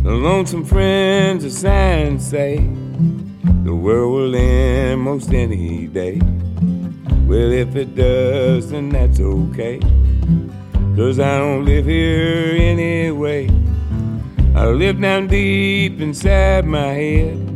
The lonesome friends of science say the world will end most any day. Well, if it does, then that's okay, 'cause I don't live here anyway. I live down deep inside my head,